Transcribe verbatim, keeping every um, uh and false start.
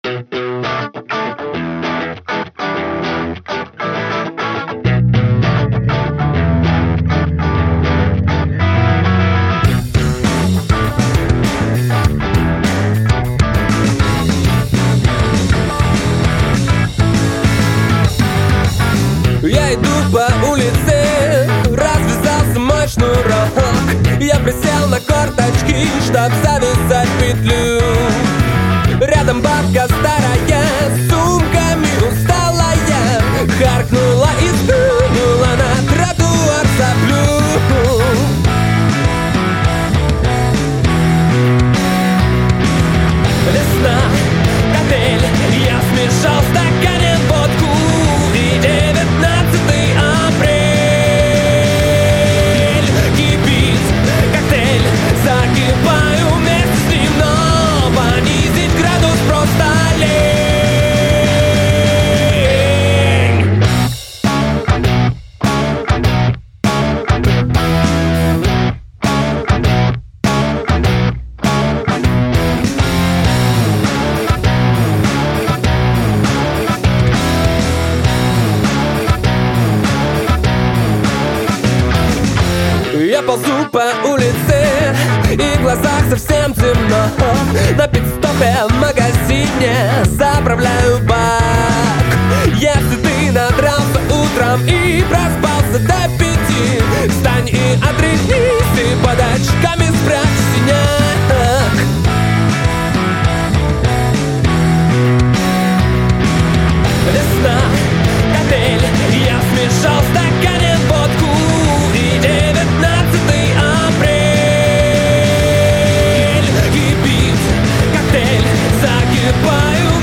Я иду по улице, развязался мой шнурок. Я присел на корточки, чтоб завязать петлю. Рядом бабка старая, с сумками усталая, харкнула и сплюнула на тротуар соплю. Весна, коктейль, я смешал в стакане водку. И девятнадцатый апрель кипит коктейль, закипаю вместе с ним, но понизить градус просто лень. Я ползу по улице, и в глазах совсем темно. На пит-стопе в магазине заправляю бак. Если ты надрался утром и проспался до пяти, встань и отряхнись, и под очками спрячь синяк. Весна, коктейль, я смешал в стакане водку. И девятнадцатый апрель кипит коктейль, закипаю